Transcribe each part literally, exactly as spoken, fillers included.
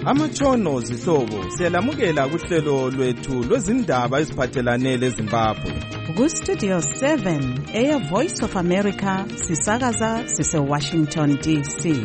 Amatshono zihlobo siyalamukela kuhlelo lwethu lwezindaba eziphathelane leZimbabwe. Ku Studio seven, Air Voice of America, sisakaza sise Washington D C.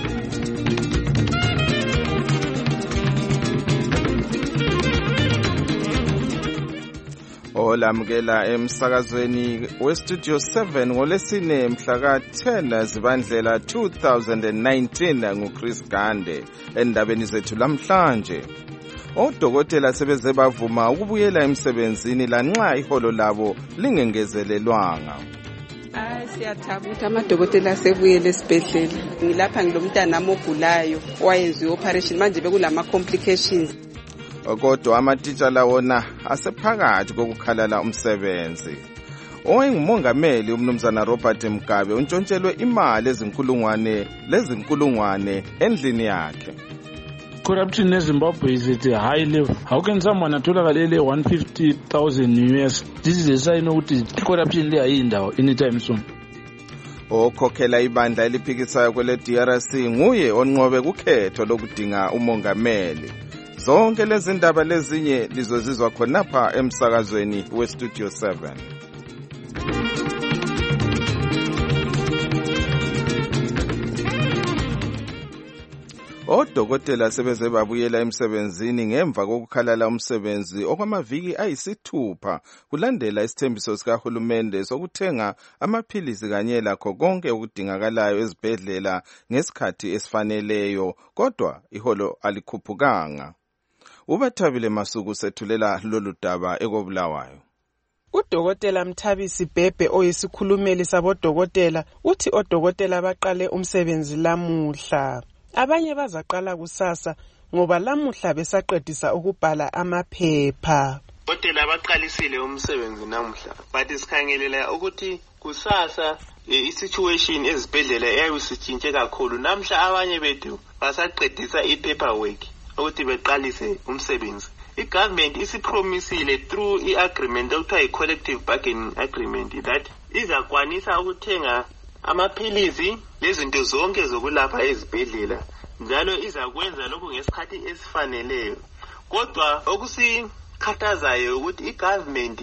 Olamukela emsakazweni we Studio seven ngolesine mhla ka ten Zibandlela two thousand nineteen nguChris Gande. Endabeni zethu lamhlanje, odokotela sebeze bavuma ukubuyela emsebenzini lanxa iholo labo lingengezelelwanga. Hayi siyathaba ukuthi amadokotela asebuyele esibhedlela. Ngilapha ngilomntana ogulayo owayenziwe operation manje bekulama complications. Kodwa amatitshala wona asephakathi kokukhalala umsebenzi. Owayengumongameli umnumzana Robert Mugabe untshontshelwe imali ezinkulungwane lezinkulungwane endlini yakhe. Corruption in Zimbabwe is at a high level. How can someone atolakalele one hundred fifty thousand U S? This is a sign of corruption le ayindawo anytime soon. Okhokhela ibandla eliphikisayo kwele D R C nguye onqobe kukhetho lokudinga umongameli. Zonke lezi ndaba lezinye lizozizwa khonapha emsakazweni we Studio seven. Odokotela sebeze babuyela emsebenzini ngemva kokukhalala umsebenzi okwamaviki ayisithupha kulandela isithembiso sikahulumende sokuthenga amaphilisi kanye lakho konke okudingakalayo ezibhedlela ngesikhathi esifaneleyo, kodwa iholo alikhuphukanga. Ubathabile Masuku sethulela lolu daba ekobulawayo. Udokotela Mthabisi Bhebhe oyisikhulumeli sabodokotela uthi odokotela baqale umsebenzi lamuhla. Abanye bazaqala kusasa ngoba lamuhla besaqedisa ukubhala amaphepha. Odokotela baqalisile umsebenzi namuhla, but isikhangelela ukuthi kusasa i-situation ezibhedlela eyayisitshintshe kakhulu. Namuhla abanye bethu basaqedisa i-paperwork ukuthi beqalise umsebenzi. I-government isipromisile through i-agreement okuthiwa i-collective bargaining agreement that izakwanisa ukuthenga amaphilisi lezinto zonke zokulapha ezibhedlela, njalo izakwenza lokhu ngesikhathi esifaneleyo. Kodwa okusikhathazayo ukuthi i-government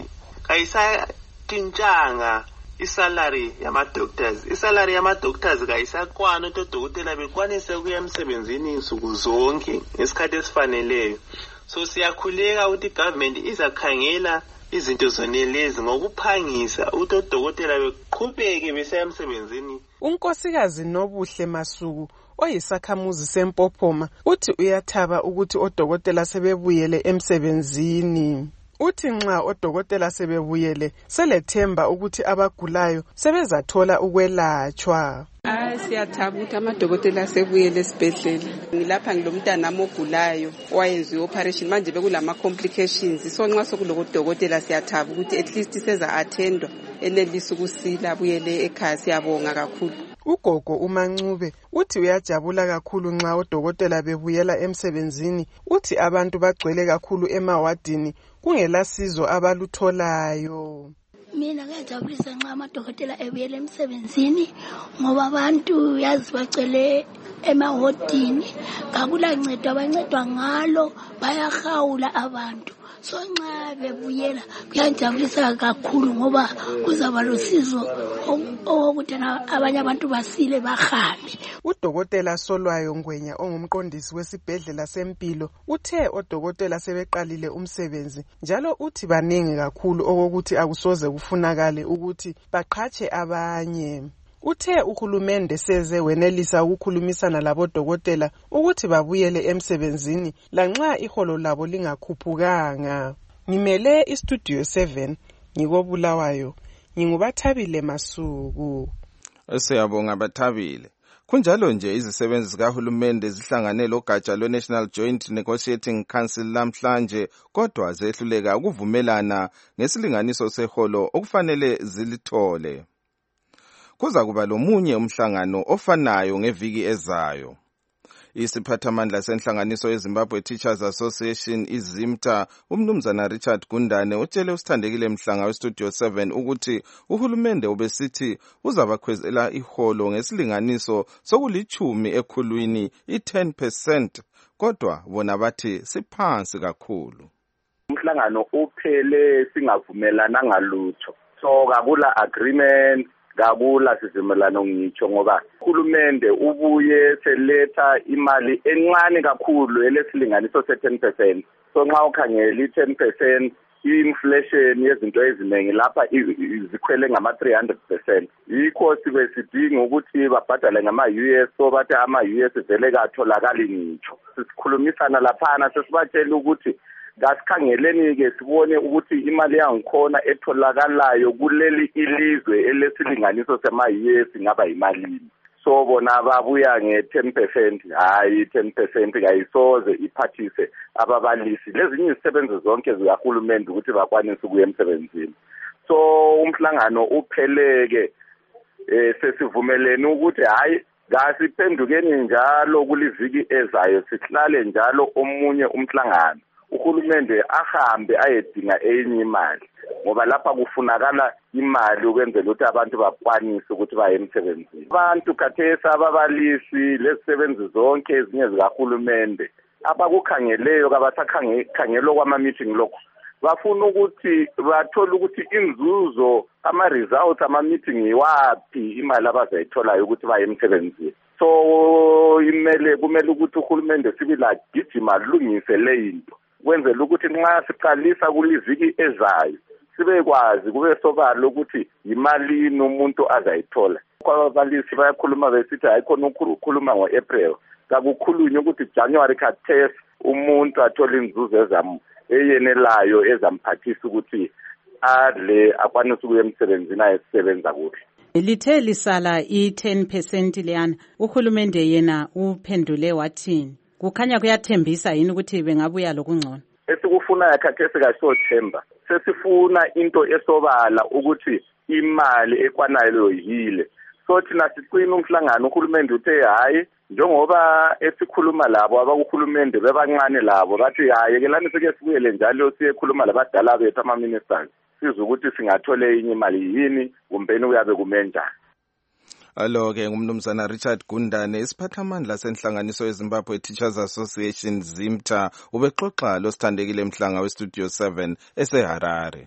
kayisatshintshanga isalary yama-doctors. Isalary yama-doctors kayisakwana ukuthi odokotela bekwanise ukuya emsebenzini insuku zonke ngesikhathi esifaneleyo. So siyakhuleka ukuthi i-government izakhangela izinto zonelezi ngokuphangisa ukuthi odokotela beqhubeke besiya emsebenzini. Unkosikazi Nobuhle Masuku oyisakhamuzi seMpophoma uthi uyathaba ukuthi odokotela sebebuyele emsebenzini. Uthi nxa odokotela sebebuyele selethemba ukuthi abagulayo sebezathola ukwelatshwa. Hayi siyathaba ukuthi amadokotela asebuyele esibhedlela. Ngilapha ngilomntana ogulayo owayenziwe operation manje bekulama complications. So nxa sokulodokotela siyathaba ukuthi at least seza attendwa enelisa ukusila abuyele ekhaya. Siyabonga kakhulu. Ugogo uMancube uthi uyajabula kakhulu nxa odokotela bebuyela emsebenzini. Uthi abantu bagcwele kakhulu emawadini kungela sizo abalutholayo. Mina ngiyajabulisa nxa amadokotela ebuyela emsebenzini ngoba abantu yazi bagcwele emahodini, kakula ncedo abancedwa ngalo, bayahawula abantu. So nxa bebuyela kuyajabulisa kakhulu ngoba kuzaba losizo ukuthi abanye abantu basile bahambe. Udokotela Solwayo Ngwenya ongumqondisi wesibhedlela sempilo uthe odokotela sebeqalile umsebenzi, njalo uthi baningi kakhulu okokuthi akusoze kufunakale ukuthi baqhatshe abanye. Uthe uhulumende seze wenelisa ukukhulumisana labodokotela ukuthi babuyele emsebenzini lanxa iholo labo lingakhuphukanga. Ngimele iStudio seven ngikobulawayo, ngingubathabile Masuku. Siyabonga Bathabile. Kunjalo nje izisebenzi zikahulumende zihlangane logatsha lwe-National Joint Negotiating Council lamhlanje, kodwa zehluleka ukuvumelana ngesilinganiso seholo okufanele zilithole. Kuza kuba lomunye umhlangano ofanayo ngeviki ezayo. Isiphathamandla senhlanganiso yeZimbabwe Teachers Association iZimta umnumzana Richard Gundane utshele usithandekile Mhlanga weStudio seven ukuthi uhulumende ubesithi uzabakhwezela iholo ngesilinganiso sokulichumi ekhulwini i ten percent kodwa bona bathi siphansi kakhulu. Umhlangano uphele singavumelana ngalutho, so kakula agreement, kakula sivumelano ngitsho ngoba uhulumende ubuye seletha imali encane kakhulu elesilinganiso se ten percent. So nxa ukhangela i ten percent inflation yezinto eziningi lapha izikhwele ngama three hundred percent. Yikho sibe sidinga ukuthi babhadale ngama U S, so bathi ama U S vele katholakali ngitsho. Sikhulumisana laphana sesibatshela ukuthi ngasikhangeleni ke sibone ukuthi imali yangikhona etholakalayo kuleli ilizwe elesilinganiso sema U S ngaba imalini. So bona babuya nge ten percent, hayi ten percent kayisoze iphathise ababalisi lezinye izisebenzi zonke zikahulumende ukuthi bakwanise ukuya emsebenzini. So umhlangano upheleke eh sesivumelene ukuthi hayi ngasiphendukeni njalo kuliviki ezayo sihlale njalo omunye umhlangano uhulumende ahambe ayedinga enye imali ngoba lapha kufunakala imali ukwenzela ukuthi abantu bakwanise ukuthi baye emsebenzini. Abantu khathesi ababalisi lezisebenzi zonke ezinye zikahulumende abakukhangeleyo kabasakhangelo kwama meeting lokho bafuna ukuthi bathola ukuthi inzuzo ama results ama meeting iwapi imali abazayithola ukuthi baye emsebenzini. So imele kumele ukuthi uhulumende sibila gijima lungise le into kwenzela ukuthi nxa siqalisa kuliviki ezayo sibe kwazi kube sobala ukuthi imali umuntu azayithola. Kwabalisi bayakhuluma besithi ayikhona ukukhuluma ngo-April, kakukhulunywe ukuthi January ka-ten umuntu athola inzuzo ezamu eyenelayo ezamphathisa ukuthi adle akwanise ukuya emsebenzini ayesebenza kuhle. Lithe lisala i ten percent leyana uhulumende yena uphendule wathini? Kukhanya kuyathembisa yini ukuthi bengabuya lokungcono? Esikufuna yakhathesi kaSothemba sesifuna into esobala ukuthi imali ekwanayo yile. So thina siqina umhlangano uhulumende uthe hayi njengoba esikhuluma labo abakuhulumende bebancane labo bathi hayi ke lani sike sibuyele njalo siyekhuluma labadala bethu ama ministers siza ukuthi singathola enye imali yini kumbeni uyabe kumenjani. Alo-ke ngumnumzana Richard Gundane, isiphathamandla senhlanganiso yeZimbabwe Teachers Association ZIMTA, ubexoxa lo sithandekile Mhlanga weStudio seven eseHarare.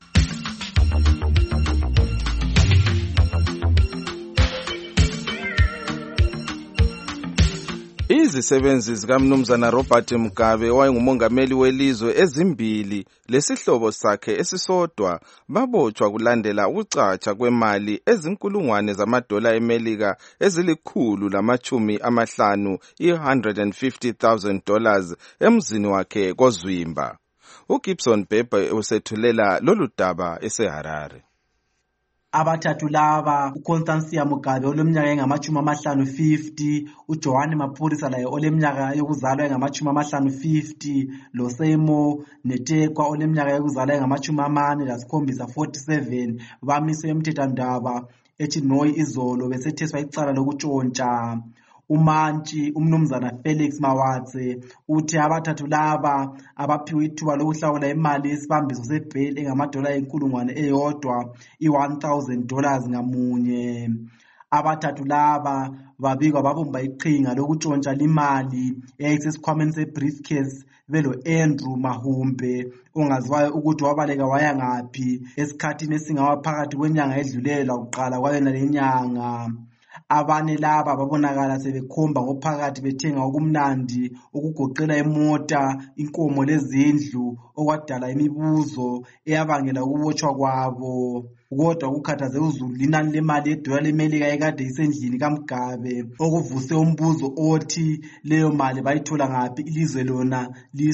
Izisebenzi zikaMnumzana Robert Mugabe owayengumongameli welizwe ezimbili lesihlobo sakhe esisodwa babotshwa kulandela ukucatsha kwemali ezinkulungwane zamadola eMelika ezilikhulu lamachumi amahlanu one hundred fifty thousand dollars emzini wakhe koZwimba. uGibson Bebe usethulela lolu daba eseHarare. Abathathu laba uConstancia Mugabe oleminyaka engamachumi amahlanu fifty, uJohn Mapurisa laye oleminyaka yokuzalwa engamachumi amahlanu fifty, loSeymour Netekwa oleminyaka yokuzalwa engamachumi amane lasikhombisa forty-seven bamiswe emthethwandaba eChinoyi izolo besetheswa icala lokutshontsha. Umantshi umnumzana Felix Mawatse uthi abathathu laba abaphiwe ithuba lokuhlawula imali yesibambiso sebheli engamadola enkulungwane eyodwa i-one thousand dollars ngamunye. Abathathu laba babikwa babumba iqhinga lokutshontsha imali eyayisesikhwameni sebriefcase belo Andrew Mahumbe ongaziwayo ukuthi wabaleka waya ngaphi esikhathini esingawaphakathi kwenyanga edlulela ukuqala kwayona lenyanga. Abane laba babonakala sebekhomba ngophakathi bethenga okumnandi ukugoqela imota, inkomo lezindlu okwadala imibuzo eyabangela ukubotshwa kwabo. Kodwa ukukhathaze uZulu linani lemali yedola leMelika ekade isendlini kaMugabe okuvuse umbuzo othi leyo mali bayithola ngaphi ilizwe lona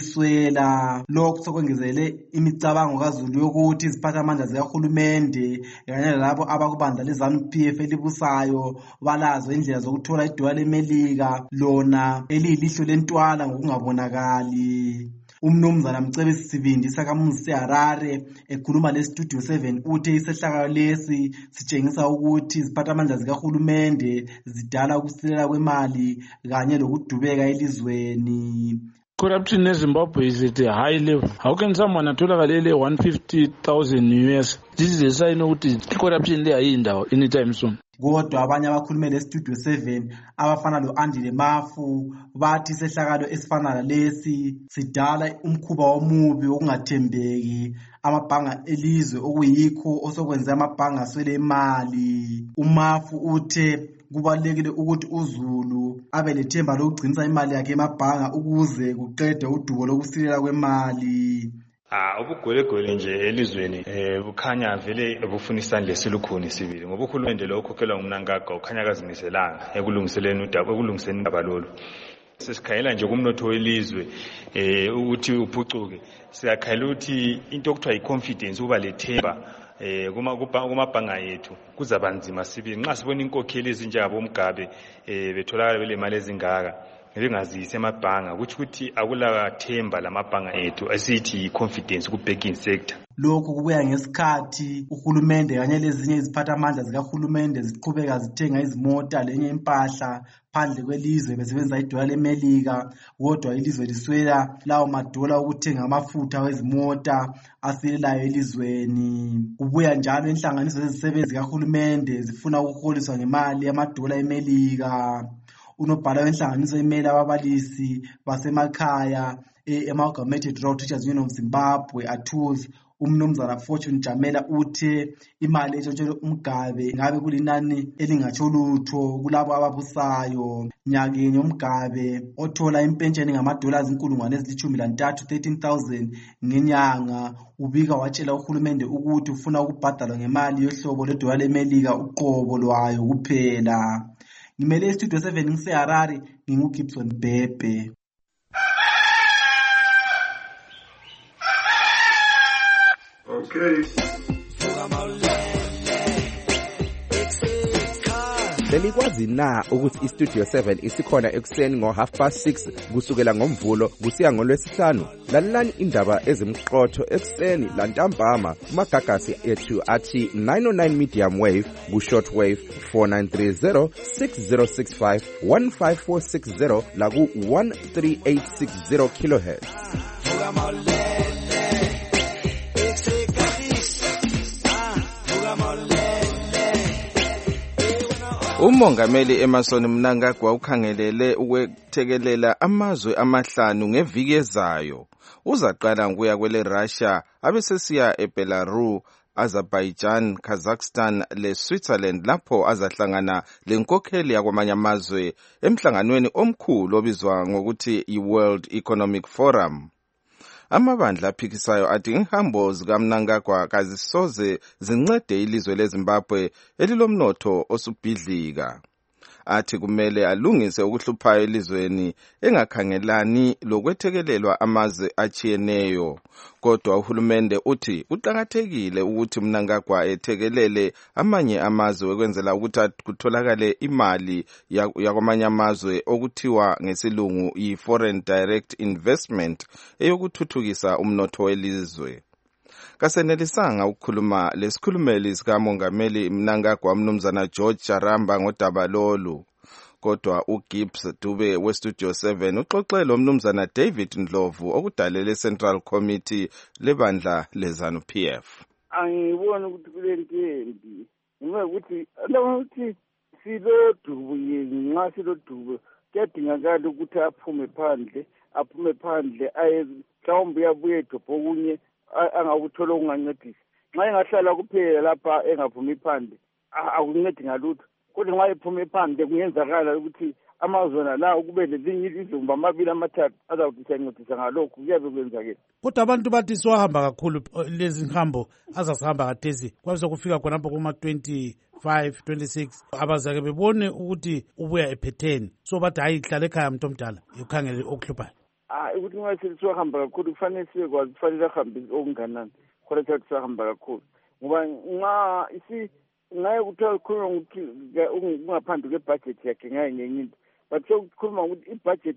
liswela. Lokho sokwengezele imicabango kaZulu yokuthi iziphathamandla zikahulumende kanye nalabo abakubandla leZANU P F elibusayo balazo indlela zokuthola idola leMelika lona eliyilihlo lentwala ngokungabonakali. Umnumzana Mcebisi Sibindi sakamuzi seHarare ekhuluma leStudio seven uthe isehlakalo lesi sitshengisa ukuthi iziphathamandla zikahulumende zidala ukusilela kwemali kanye lokudubeka elizweni. Corruption in Zimbabwe is at a high level. How can someone atholakale one hundred fifty thousand U S? This is a sign of corruption there anytime soon. Kodwa abanye abakhulumeli estudio seven abafana lo-Andile Mafu bathi sehlakalo esifana lalesi sidala umkhuba omubi wokungathembeki amabhanga elizwe okuyikho osokwenza amabhanga aswele imali. UMafu uthe kubalulekile ukuthi uZulu abe lethemba lokugcinisa imali yakhe emabhanga ukuze kuqedwe udubo lokusilela kwemali. Ah ubugwelegwele nje elizweni eh bukhanya vele bufuna isandla esilukhuni sibili ngoba uhulumende lo okhokhelwa nguMnangagwa ukhanya akazimiselanga ekulungiseleni udaba ekulungiseni indaba lolu. Sesikhayela nje kumnotho welizwe eh ukuthi uphucuke siyakhayela ukuthi into okuthiwa i-confidence uba lethemba eh kuma kumabhanga yethu kuzabanzima sibili nxa sibona inkokheli ezinjengabo Mugabe eh betholakala bele imali ezingaka ngingazise emabhanga ukuthi ukuthi akula themba lamabhanga ethu asithi confidence ku banking sector. Lokhu kubuya ngesikhathi uhulumende kanye lezinye iziphatha amandla zikahulumende ziqhubeka zithenga izimota lenye impahla phandle kwelizwe besebenzisa idola leMelika kodwa ilizwe liswela lawo madola ukuthenga amafutha wezimota asilelayo elizweni. Kubuya njalo inhlanganiso zezisebenzi kahulumende zifuna ukuholiswa ngemali yamadola eMelika. Unobhala wenhlanganiso emela ababalisi basemakhaya e-Amalgamated Rural Teachers Union of Zimbabwe ATUZ umnumzana Fortune Jamela uthe imali etshontshelwe uMgabe ngabe kulinani elingatsho lutho kulabo ababusayo. Nyakenye uMgabe othola impentsheni ngamadola inkulungwane ezilithumi lantathu thirteen thousand ngenyanga ubika watshela uhulumende ukuthi ufuna ukubhadalwa ngemali yohlobo ledola leMelika uqobo lwayo kuphela. Ngimele Studio seven ngiseHarare nginguGibson Bhebhe. Okay. Belikwazi na ukuthi iStudio seven isikhona ekuseni ngo half past six kusukela ngomvulo kusiya ngolwesihlanu. Lalelani indaba ezimqotho ekuseni lantambama kumagagasi ethu athi nine oh nine medium wave ku short wave four nine three zero six zero six five one five four six zero la ku one three eight six zero kilohertz. Umongameli Emmerson Mnangagwa ukhangelele ukwethekelela amazwe amahlanu ngeviki ezayo. Uzaqala ngokuya kwele Russia abesesiya eBelarus, Azerbaijan, Kazakhstan le Switzerland lapho azahlangana lenkokheli yakwamanye amazwe emhlanganweni omkhulu obizwa ngokuthi iWorld Economic Forum. Amabandla aphikisayo athi inhambo zikaMnangagwa kazisoze zincede ilizwe leZimbabwe elilomnotho osubhidlika. Athi kumele alungise ukuhluphayo elizweni engakhangelani lokwethekelelwa amazwe achiyeneyo. Kodwa uhulumende uthi kuqakathekile ukuthi Mnangagwa ethekelele amanye amazwe ukwenzela ukuthi kutholakale imali yakwamanye amazwe okuthiwa ngesilungu i-foreign direct investment eyokuthuthukisa umnotho welizwe. Kasenelisanga ukukhuluma lesikhulumeli sikamongameli Mnangagwa umnumzana George Charamba ngodaba lolu. Kodwa uGibbs Dube weStudio seven uxoxele umnumzana David Ndlovu okudalele Central Committee lebandla leZANU P F. Angibona ukuthi kule ntembi ngoba ukuthi ukuthi silodubu yini nxa silodubu kuyadingakala ukuthi aphume phandle aphume phandle aye mhlawumbe uyabuye edobho okunye angakuthola okungancedisa. Nxa engahlala kuphela lapha engaphumi phandle akuncedi ngalutho. Kodwa nxa ephume phandle kuyenzakala ukuthi amazona la kube lezinye izizumba amabili amathathu azawuthi siyancedisa ngalokhu kuyabe kwenzakele. Kodwa abantu bathi siwahamba kakhulu lezi nhambo azasihamba kathesi kwabe sokufika khonapho kuma twenty-five twenty-six abazake bebone ukuthi ubuya ephetheni so bathi hayi hlala ekhaya mntu omdala ukhangele okuhluphayo. Ah ukuthi nxa siwahamba kakhulu kufanele sibe kwazi kufanele ahambe okunganani khona ukuthi sihamba kakhulu ngoba nxa isi ngaye kuthiwa kukhuluma ukuthi ungaphandle kwebudget yakhe ngaye ngenye into but sokukhuluma ukuthi ibudget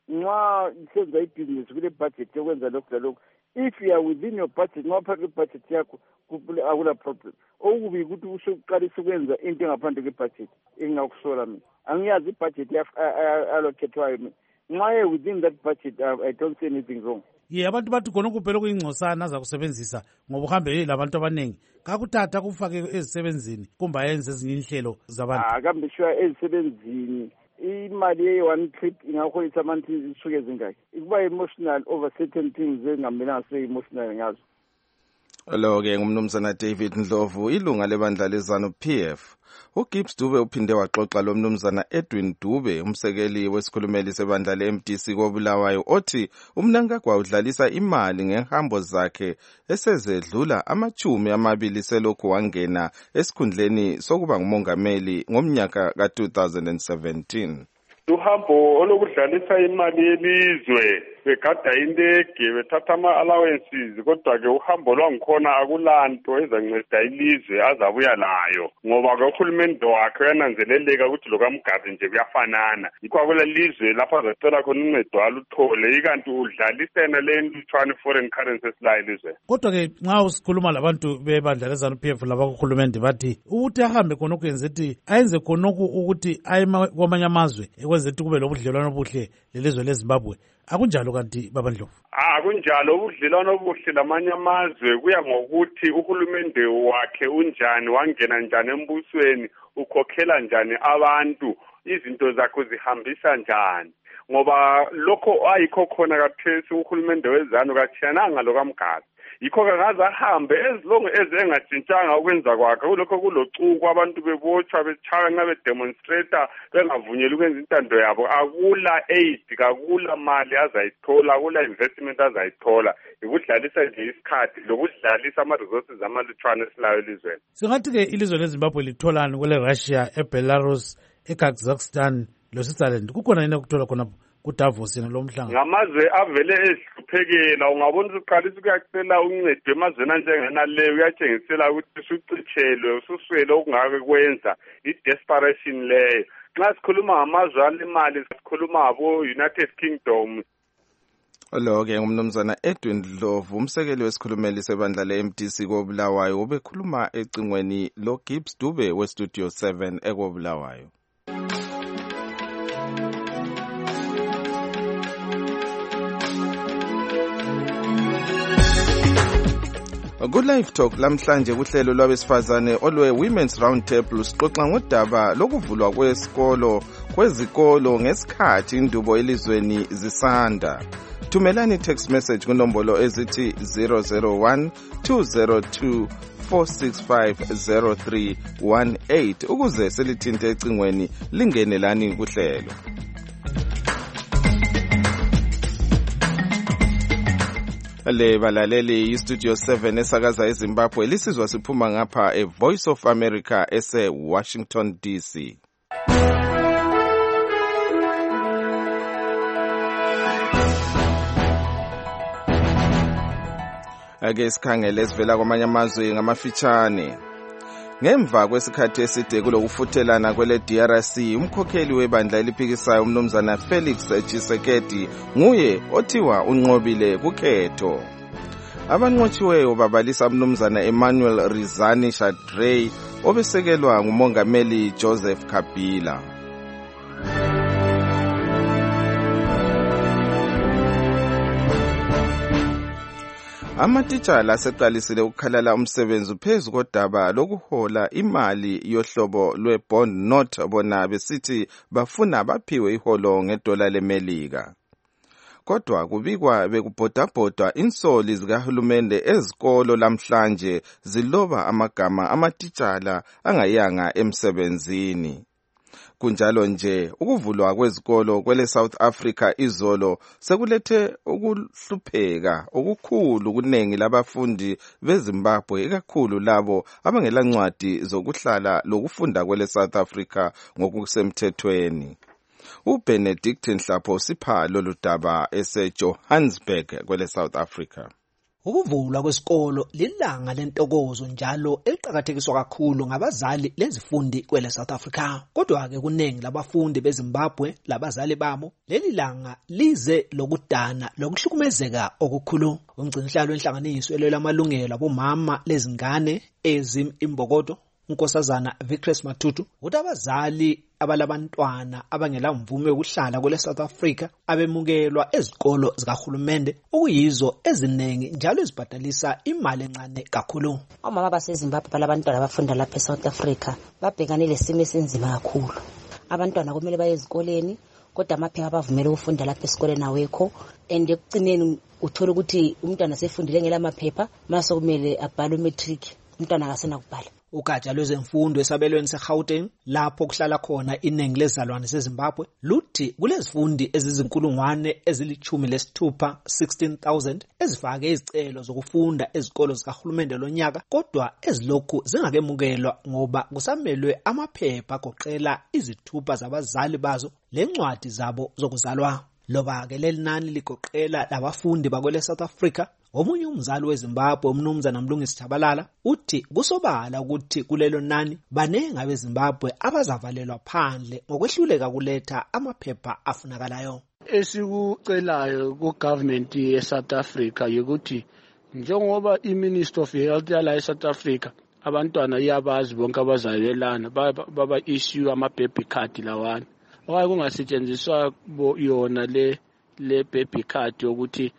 nxa isenza ibhizinesi kule budget yokwenza lokhu lalokhu if you are within your budget nxa phakathi kwebudget yakho akula problem. Okubi ukuthi usuqalisa ukwenza into engaphandle kwebudget engakusola mina angiyazi ibudget allocatewayo nxa within that budget uh, I don't see anything wrong. Ye abantu bathi khona kuphela kuyingcosana aza kusebenzisa ngoba uhambe labantu abaningi kakuthatha kufake ezisebenzini kumbe ayenze ezinye inhlelo zabantu. Ah kambe sure ezisebenzini imali ye one trip ingakholisa abantu isuke ezingaki. Ikuba emotional over certain things engamela say emotional ngazo. Lo ke ngumnumzana David Ndlovu ilunga lebandla lezanu P F. uGibbs Dube uphinde waxoxa lo mnumzana Edwin Dube umsekeli wesikhulumeli sebandla le-M D C koBulawayo othi umnankagwa udlalisa imali ngehambo zakhe esezedlula amachumi amabili selokhu wangena esikhundleni sokuba ngumongameli ngomnyaka ka two thousand seventeen. Uhambo olokudlalisa imali yelizwe begada indege bethatha ama-allowances kodwa-ke uhambo lwangikhona akulanto ezanceda ilizwe azabuya layo ngoba ke uhulumende wakhe uyananzeleleka ukuthi lokaMugabe nje kuyafanana yikho akula lizwe lapho azacela khona uncedo aluthole ikanti udlalisena le ntutshwane foreign currency esilayo ilizwe. Kodwa-ke nxa usikhuluma labantu bebandla lezanu P F labakuhulumende bathi ukuthi ahambe khonokhu yenze ukuthi ayenze khonokhu ukuthi aye kwamanye amazwe ekwenza ukuthi kube lobudlelwano obuhle lelizwe leZimbabwe. Akunjalo kanti baba Ndlovu? Ah kunjalo ubudlelwano obuhle lamanye amazwe kuya ngokuthi uhulumende wakhe unjani wangena njani embusweni ukhokhela njani abantu izinto zakhe zihambisa njani ngoba lokho ayikho khona kathesi uhulumende wezanu kathiyananga lokaMugabe yikho kangaze ahambe ezilongo ezengajintshanga ukwenza kwakhe kulokho kulocuku abantu bebotshwa betshaya nxa bedemonstrator bengavunyelwa ukwenza intando yabo akula aid kakula mali azayithola akula investment azayithola ikudlalisa nje isikhathi lokudlalisa ama-resources amalutshwane esilayo elizweni. Singathi-ke ilizwe leZimbabwe litholani kwele Russia, eBelarus, eKazakhstan loSwitzerland kukhona yini ukuthola khonapho kuDavos yena lo mhlanga? Ngamazwe avele ezihluphekela ungabona uqalisa ukuyacela uncedo emazweni anjengena leyo uyatshengisela ukuthi usucitshelwe ususwele okungake kwenza i-desperation leyo. Nxa sikhuluma ngamazwe alemali sikhuluma ngabo United Kingdom. Lo-ke ngumnumzana Edwin Ndlovu umsekeli wesikhulumeli sebandla le-M D C koBulawayo ubekhuluma ecingweni lo Gibbs Dube weStudio seven ekoBulawayo. Ku-Live Talk lamhlanje kuhlelo lwabesifazane olwe Women's Roundtable sixoxa ngodaba lokuvulwa kwesikolo kwezikolo ngesikhathi indubo elizweni zisanda. Thumelani text message kunombolo ezithi zero zero one two zero two four six five zero three one eight ukuze selithinte ecingweni lingenelani kuhlelo. Le balaleli iStudio seven esakaza eZimbabwe lisizwa siphuma ngapha eVoice of America ese Washington D C. Ake sikhangele sivela kwamanye amazwe ngamafitshane. Ngemva kwesikhathi eside kulokufuthelana kwele D R C umkhokheli webandla eliphikisayo umnumzana Felix Tshisekedi nguye othiwa unqobile kukhetho. Abanqotshiweyo babalisa umnumzana Emmanuel Rizani Shadrey obesekelwa ngumongameli Joseph Kabila. Amatitshala aseqalisile ukukhalala umsebenzi phezu kodaba lokuhola imali yohlobo lwe-bond note bona besithi bafuna baphiwe iholo ngedola leMelika. Kodwa kubikwa bekubhodabhodwa insoli zikahulumende ezikolo lamhlanje ziloba amagama amatitshala angayanga emsebenzini. Kunjalo nje ukuvulwa kwezikolo kwele South Africa izolo sekulethe ukuhlupheka okukhulu kuningi labafundi beZimbabwe ikakhulu labo abangelancwadi zokuhlala lokufunda kwele South Africa ngokusemthethweni. uBenedict Nhlapho sipha lolu daba eseJohannesburg kwele South Africa. Ukuvulwa kwesikolo lilanga lentokozo njalo eliqhakathekiswa kakhulu ngabazali lezifundi kwele South Africa. Kodwa ke kuningi labafundi beZimbabwe labazali babo leli langa lize lokudana lokuhlukumezeka okukhulu. Umgcinihlalo wenhlanganiso elwela amalungelo abomama lezingane Ezim Imbokodo unkosazana Victress Matutu ukuthi abazali abalabantwana abangela mvume yokuhlala kwele South Africa abemukelwa ezikolo zikahulumende okuyizo eziningi njalo ezibhadalisa imali encane kakhulu. Omama baseZimbabwe balabantwana abafunda lapha eSouth Africa babhekane lesimo esinzima kakhulu. Abantwana kumele baye ezikoleni kodwa amaphepha abavumela ukufunda lapha esikoleni awekho, and ekucineni uthola ukuthi umntwana sefundile ngela maphepha mase kumele abhale umatric, umntwana akasena kubhala. Ugatsha lwezemfundo esabelweni seGauteng lapho kuhlala khona iningi lezalwane seZimbabwe luthi kulezifundi ezizinkulungwane ezilithumi lesithupha sixteen thousand ezifake izicelo zokufunda ezikolo zikahulumende lonyaka, kodwa ezilokhu zingakemukelwa ngoba kusamelwe amaphepha agoqela izithupha zabazali bazo lencwadi zabo zokuzalwa. Loba ke leli nani ligoqela labafundi bakwele South Africa, omunye umzali weZimbabwe umnumzana Mlungisi Tshabalala uthi kusobala ukuthi kulelo nani banengi abeZimbabwe abazavalelwa phandle ngokwehluleka kuletha amaphepha afunakalayo. Esikucelayo ku-government ye-South Africa ukuthi njengoba i-Minister of Health yala e-South Africa abantwana iyabazi bonke abazalelana baba issue ama-baby card lawana, okanye kungasetshenziswa yona le le baby card yokuthi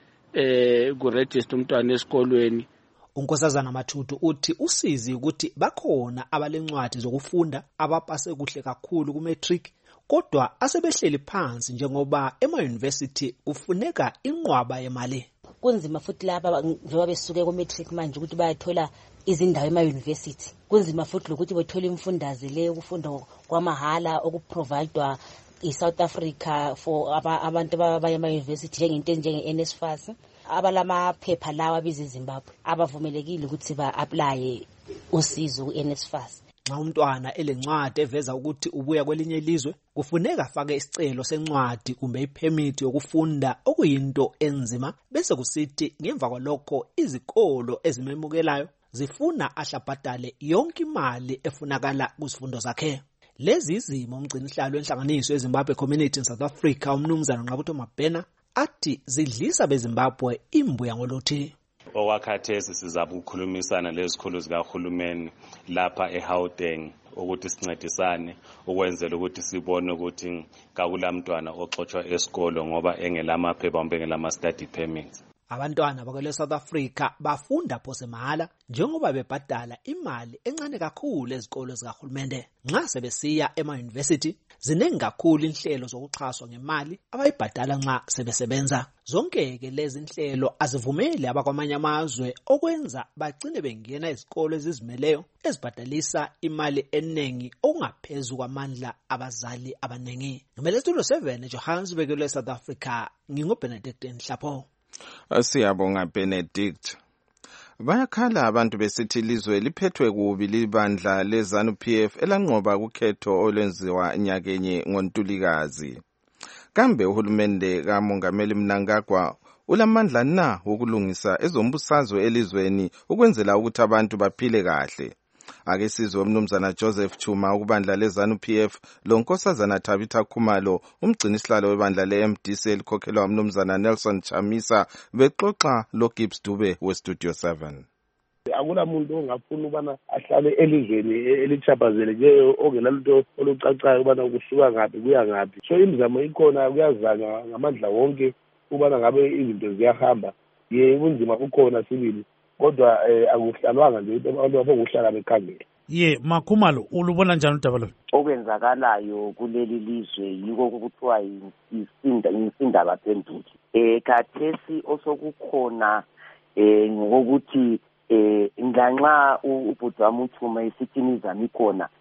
eh kuregister umntwana esikolweni. Unkosazana Matutu uthi usizi ukuthi bakhona abalencwadi zokufunda abapase kuhle kakhulu ku-matric kodwa asebehleli phansi njengoba ema-university kufuneka inqwaba yemali. Kunzima futhi laba njengoba besuke ku-matric manje ukuthi bayathola izindawo ema-university. Kunzima futhi ukuthi bethola imfundaze le ukufunda kwamahala okuprovidwa i-South Africa for abantu abaya ema-university njengento njenge-N S F A S. Abalama phepha lawa bezimbabwe abavumelekile ukuthi ba-apply usizo ku-N S F A S. Nxa umntwana elencwadi eveza ukuthi ubuya kwelinye ilizwe kufuneka afake isicelo sencwadi kumbe ipermit yokufunda okuyinto enzima, bese kusithi ngemva kwalokho izikolo ezimemukelayo zifuna ahlabhadale yonke imali efunakala kuzifundo zakhe. Lezi izimo umgcinihlalo wenhlanganiso yeZimbabwe Community in South Africa umnumzana Nqabutho Mabhena athi zidlisa beZimbabwe imbuya ngoluthi. Owakhathesi sizabe ukukhulumisana lezikhulu zikahulumeni lapha eGauteng ukuthi sincedisane ukwenzela ukuthi sibone ukuthi kakulamntwana oxoxwa esikolo ngoba engelamaphepha kumbe engelama study permits. Abantwana bakwele South Africa bafunda phose mahala njengoba bebhadala imali encane kakhulu ezikolo zikahulumende. Nxa sebesiya ema-university ziningi kakhulu inhlelo zokuxhaswa ngemali abayibhadala nxa sebesebenza. Zonke-ke lezi inhlelo azivumeli abakwamanye amazwe okwenza bagcine bengena izikolo ezizimeleyo ezibhadalisa imali eningi okungaphezu kwamandla abazali abaningi. Ngimelesitulo seven eJohannesburg le South Africa, ngingoBenedict Nhlapho. Siyabonga Benedict. Bayakhala abantu besithi ilizwe liphethwe kubi libandla leZANU P F elanqoba ukhetho olwenziwa nyakenye ngoNtulikazi. Kambe uhulumende kaMongameli Mnangagwa ulamandla na wokulungisa ezombusazwe elizweni ukwenzela ukuthi abantu baphile kahle? Ake sizwe umnumzana Joseph Chuma ukubandla leZANU P F lonkosazana Tabitha Khumalo umgcinisihlalo webandla le-M D C elikhokhelwa umnumzana Nelson Chamisa bexoxa loGibbs Dube weStudio seven. Akula muntu ongafuna ubana ahlale elizweni elichapazele nje ongenalutho olucacayo ubana ukusuka ngapi kuya ngapi. So imizamo ikhona kuyazanywa ngamandla wonke ubana ngabe izinto ziyahamba. Ye kunzima kukhona sibili kodwa akuhlalwanga nje abantu babokuhlala bekhangela. Ye Makhumalo ulubona njani udaba lo? Okwenzakalayo kuleli lizwe yiko kuthiwa isinda insindaba phendulo. Eh khathesi osokukhona eh ngokuthi eh nganxa ubhuti wami uThuma isithi imizamo ikhona.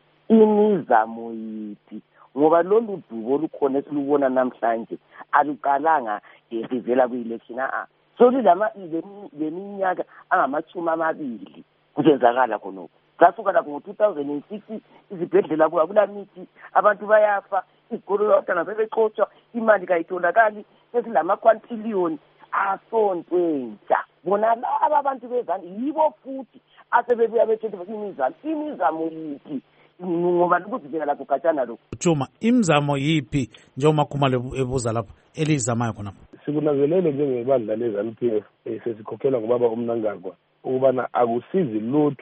Imizamo yithi ngoba lolu dubo olukhona esilubona namhlanje aluqalanga sivela ku-election a so lama leminyaka angamachumi amabili kuzenzakala khonokho. Kasuka lapho ngo two thousand six izibhedlela kulamithi abantu bayafa, izikolo abantwana bebexotsha, imali kayitholakali, sesilama quintillion asontwentsha. Bona laba abantu bezani yibo futhi asebebuya bethethe imizamo imizamo yithi ngoba ukuzivela lapho gatshana lo. Chuma, imizamo yipi njengoba Khumalo ebuza lapho elizamayo khonapho? Sikunanzelele njengebandla leZANU P F sesikhokhela ngobaba uMnangagwa ukubana akusizi lutho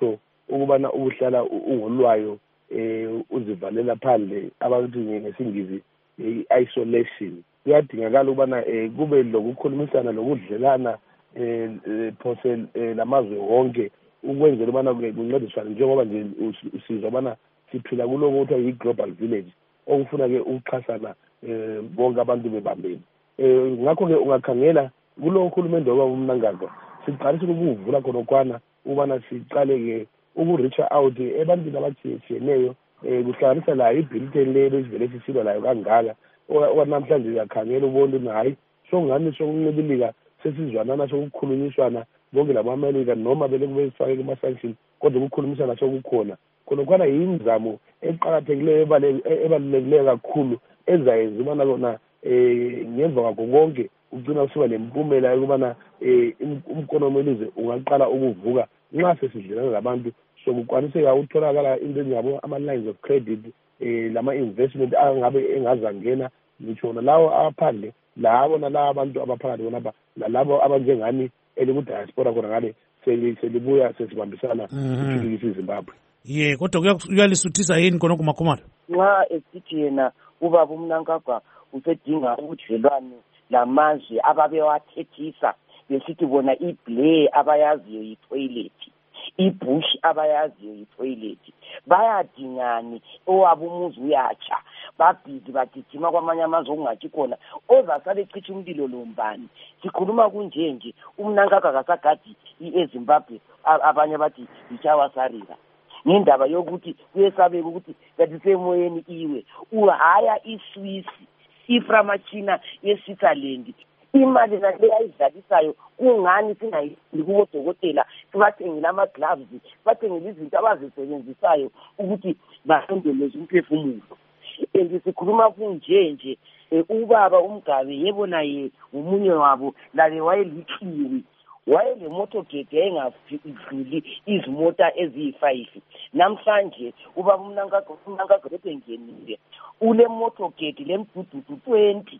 ukubana ubuhlala ungolwayo eh uzivalela phandle abantu ngesingisi i-isolation. Kuyadingakala ukubana kube lokukhulumisana lokudlelana eh phose lamazwe wonke ukwenzela ubana kuncediswane njengoba nje usizwa ubana siphila kuloko kuthiwa yi-global village okufuna ke ukuxhasana eh bonke abantu bebambeni. Eh ngakho ke ungakhangela kulo uhulumende oba umnangagwa siqalisa ukuvula khona kwana ubana siqale ke uku-reach out ebantwini abatshiyeneyo eh kuhlanganisa la ibhilitheni lelo esivele sisilwa layo kangaka namhlanje uyakhangela ubona ukuthi hayi songani sokuncibilika sesizwanana sokukhulunyiswana bonke lama-America noma bele kube sifake kuma-sanction kodwa ukukhulumisana sokukhona khona kwana yimizamo eqakathekileyo ebalulekileyo kakhulu ezayenza ubana lona um ngemva kwakho konke ugcina usuba lempumela yokubana um umkonomi welizwe ungaqala ukuvuka nxa sesidlelana labantu sokukwaniseka ukutholakala into enjengabo ama-lines of credit um lama-investment angabe engazangena ngitsho nalawo aphandle labo nalabo abantu abaphakathi khonapha nalabo abanjengani eliku-diaspora khona ngale selibuya sesibambisana ukuthuthukisa iZimbabwe. Ye kodwa kuyalisutisa yini khonokho Makhumalo? Nxa esithi yena ubaba uMnangagwa usedinga ubudlelwane lamazwe ababewathethisa besithi bona iBlair abayaziyo yitoilet, iBush abayaziyo yitoilet, bayadingani owabo umuzi uyatsha babhidi bagijima kwamanye amazwe okungathi khona ozasale ecithi umlilo lombani. Sikhuluma kunje nje uMnangagwa kasagadi eZimbabwe abanye bathi yichawasarira ngendaba yokuthi kuyesabeka ukuthi kathi semoyeni iwe uhaya iSwiss iframachina yeSwitzerland imali nale ayidlalisayo kungani singayini kubodokotela sibathengile ama-gloves sibathengile izinto abazisebenzisayo ukuthi basondeleze umphefumulo. And sikhuluma kunje nje ubaba uMgabe yebo naye umunye wabo lale wayelikiwi wayelemotorgate engafiki izimota eziyi-five. Namhlanje ubaba uMnangagwa bebengenile ule motorgate lemdududu twenty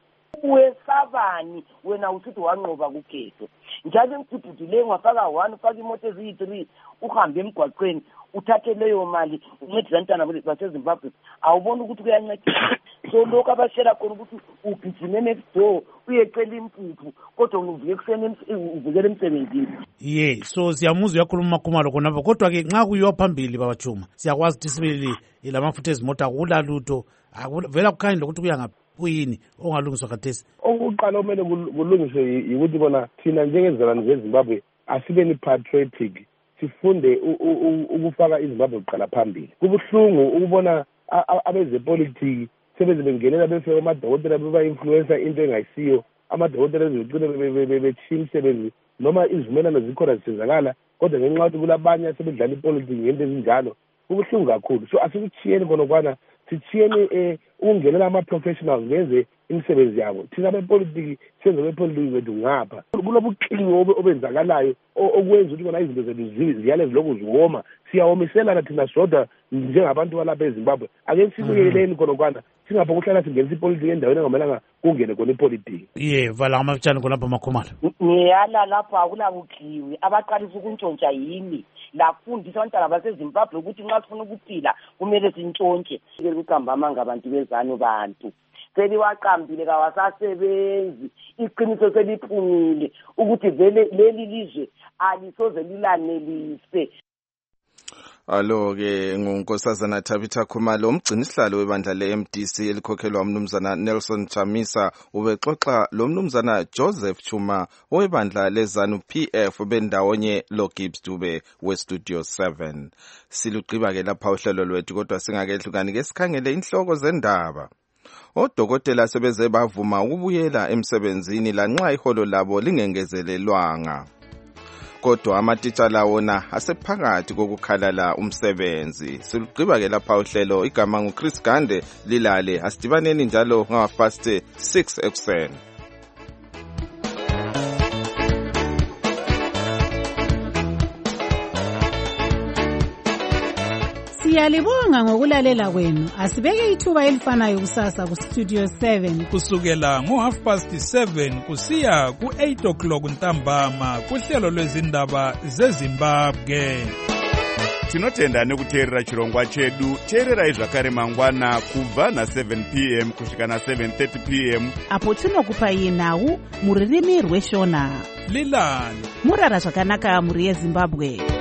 wesabani wena usithi wanqoba kukhetho njalo imdududu le ngwafaka one ufaka imoto eziyi-three uhambe emgwaqweni uthathe leyo mali uncedisa ntana baseZimbabwe awubona ukuthi kuyancedisa. So lokho abashela khona ukuthi ugijime next door uyecela impuphu kodwa uvuke ekuseni uvukele emsebenzini. Ye so siyamuzwa uyakhuluma Makhumalo khonapho kodwa ke nxa kuyiwa phambili babajuma siyakwazi ukuthi sibili lamafutha ezimota akula lutho vela kukhanye lokuthi kuya ngaphi kuyini ongalungiswa khathesi. Okokuqala okumele kulungiswe yikuthi bona thina njengezizalwane zeZimbabwe asibeni patriotic sifunde ukufaka iZimbabwe kuqala phambili. Kubuhlungu ukubona abezepolitiki sebeze bengelela befike amadokotela beba-influencer into engayisiyo amadokotela ezigcine betshiya imisebenzi noma izivumelano zikhona zisenzakala kodwa ngenxa yokuthi kulabanye asebedlala ipolitiki ngento ezinjalo kubuhlungu kakhulu. So asikuchiyeni khonokwana sithiyeni um ukungenela ama-professionals benze imisebenzi yabo. Thina bepolitiki senze bepolitiki bethu ngapha kulobuqili obenzakalayo okwenza ukuthi kona izinto zethu ziyale zilokhu ziwoma siyawomiselana thina sodwa njengabantu balapha eZimbabwe. Ake sibukeleni khonokwana singapho kuhlala singenisa ipolitiki endaweni engamelanga kungene khona ipolitiki. Ye vala ngamafitshane khonapha Makhumalo. Ngiyala lapho akulabukliwi abaqalisa ukuntshontsha yini lafundisa abantwana baseZimbabwe ukuthi nxa sifuna ukuphila kumele sintshontshe. Ukuhamba amanga abantu bezanu bantu seliwaqambile kawasasebenzi iqiniso seliphumile ukuthi vele leli lizwe alisoze lilanelise. Alo-ke ngunkosazana Tabitha Khumalo umgcini sihlalo webandla le-M D C elikhokhelwa umnumzana Nelson Chamisa ubexoxa lo mnumzana Joseph Chuma webandla lezanu P F bendawonye lo Gibbs Dube we-Studio seven. Silugqiba-ke lapha uhlelo lwethu kodwa singakehlukani-ke sikhangele inhloko zendaba. Odokotela sebeze bavuma ukubuyela emsebenzini lanxa iholo labo lingengezelelwanga. Kodwa amatitshala wona asephakathi kokukhalala umsebenzi. Silugqiba-ke lapha uhlelo igama nguChris Gande lilale asidibaneni njalo ngawafast six ekuseni. Siyalibonga ngokulalela kwenu. Asibeke ithuba elifanayo kusasa ku Studio seven kusukela ngo half past seven kusiya ku eight o'clock ntambama kuhlelo lwezindaba zeZimbabwe. tinotenda nekuteerera chirongwa chedu. teererai zvakare mangwana kubva na7 p m kusvika na7 thirty p m apo tinokupai nhau muririmi rweshona. lilani murara zvakanaka mhuri yezimbabwe.